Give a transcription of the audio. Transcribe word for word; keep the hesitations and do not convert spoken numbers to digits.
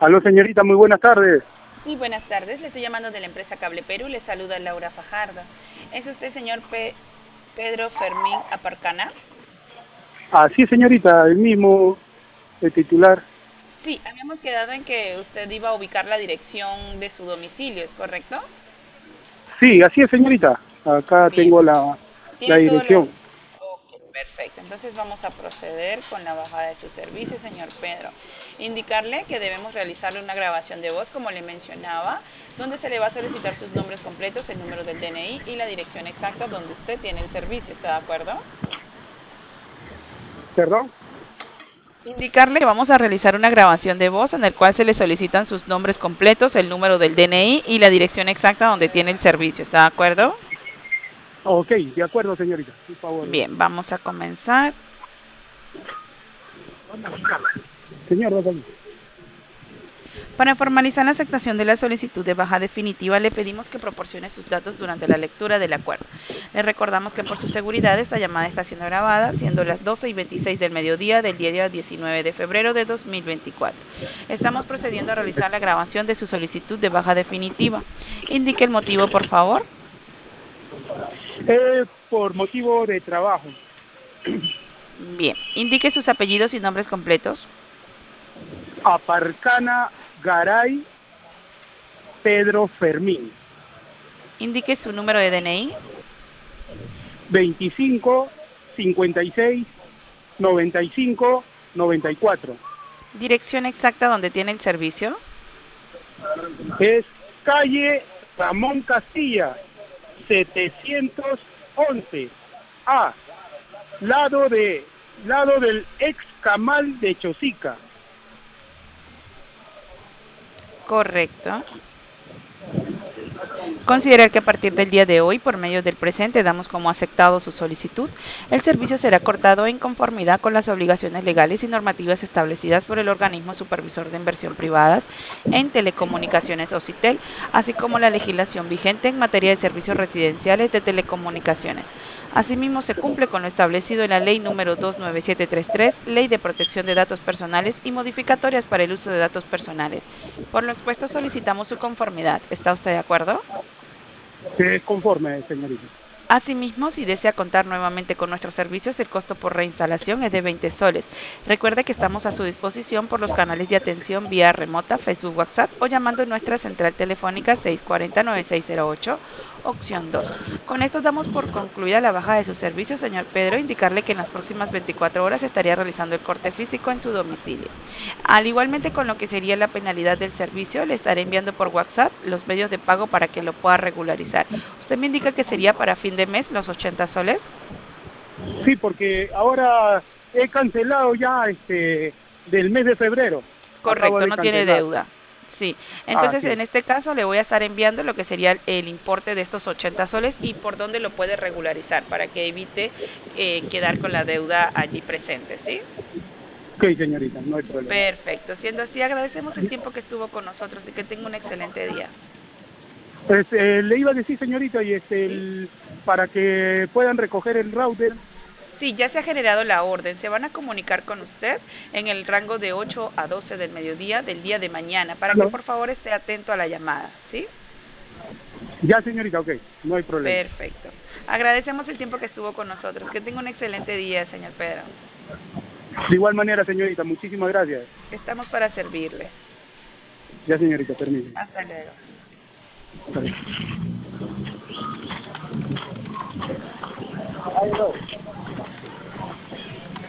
Aló, señorita, muy buenas tardes. Sí, buenas tardes. Le estoy llamando de la empresa Cable Perú. Le saluda Laura Fajardo. ¿Es usted señor Pe- Pedro Fermín Aparcana? Así es, señorita, el mismo, el titular. Sí, habíamos quedado en que usted iba a ubicar la dirección de su domicilio, ¿es correcto? Sí, así es, señorita. Acá Bien. tengo la, la Tiene todos dirección. los... Ok, perfecto. Entonces vamos a proceder con la bajada de su servicio, señor Pedro. Indicarle que debemos realizarle una grabación de voz, como le mencionaba, donde se le va a solicitar sus nombres completos, el número del D N I y la dirección exacta donde usted tiene el servicio. ¿Está de acuerdo? ¿Perdón? Indicarle que vamos a realizar una grabación de voz en el cual se le solicitan sus nombres completos, el número del D N I y la dirección exacta donde tiene el servicio. ¿Está de acuerdo? Ok, de acuerdo, señorita. Por favor. Bien, vamos a comenzar. Señor, Rosalía. Para formalizar la aceptación de la solicitud de baja definitiva, le pedimos que proporcione sus datos durante la lectura del acuerdo. Le recordamos que por su seguridad esta llamada está siendo grabada, siendo las doce y veintiséis del mediodía del día diecinueve de febrero de dos mil veinticuatro. Estamos procediendo a realizar la grabación de su solicitud de baja definitiva. Indique el motivo, por favor. Eh, por motivo de trabajo. Bien, indique sus apellidos y nombres completos. Aparcana Garay Pedro Fermín. Indique su número de D N I. veinticinco, cincuenta y seis, noventa y cinco, noventa y cuatro. Dirección exacta donde tiene el servicio. Es calle Ramón Castilla, setecientos once A, lado de lado del ex Camal de Chosica. Correcto. Considerar que a partir del día de hoy, por medio del presente, damos como aceptado su solicitud. El servicio será cortado en conformidad con las obligaciones legales y normativas establecidas por el organismo supervisor de inversión privadas en telecomunicaciones OCITEL, así como la legislación vigente en materia de servicios residenciales de telecomunicaciones. Asimismo, se cumple con lo establecido en la Ley número dos nueve siete tres tres, Ley de Protección de Datos Personales y modificatorias para el uso de datos personales. Por lo expuesto, solicitamos su conformidad. ¿Está usted de acuerdo? Que es conforme, señorita. Asimismo, si desea contar nuevamente con nuestros servicios, el costo por reinstalación es de veinte soles. Recuerde que estamos a su disposición por los canales de atención vía remota, Facebook, WhatsApp o llamando a nuestra central telefónica seis cuatro cero, nueve seis cero ocho, opción dos. Con esto damos por concluida la baja de su servicio, señor Pedro, indicarle que en las próximas veinticuatro horas estaría realizando el corte físico en su domicilio. Al igualmente con lo que sería la penalidad del servicio, le estaré enviando por WhatsApp los medios de pago para que lo pueda regularizar. Usted me indica que sería para fin de mes los ochenta soles. Sí, porque ahora he cancelado ya este del mes de febrero. Acabo Correcto, de no tiene cancelar. deuda. Sí, Ah, entonces sí. en este caso le voy a estar enviando lo que sería el importe de estos ochenta soles y por dónde lo puede regularizar para que evite eh, quedar con la deuda allí presente, ¿sí? Ok, señorita, no hay problema. Perfecto, siendo así, agradecemos el tiempo que estuvo con nosotros y que tenga un excelente día. Pues, eh, le iba a decir, señorita, y este, ¿Sí? el, para que puedan recoger el router. Sí, ya se ha generado la orden. Se van a comunicar con usted en el rango de ocho a doce del mediodía del día de mañana para que ¿Aló? por favor esté atento a la llamada, ¿sí? Ya, señorita, ok, no hay problema. Perfecto. Agradecemos el tiempo que estuvo con nosotros. Que tenga un excelente día, señor Pedro. De igual manera, señorita, muchísimas gracias. Estamos para servirle. Ya, señorita, permítame. Hasta luego. Ahí, no.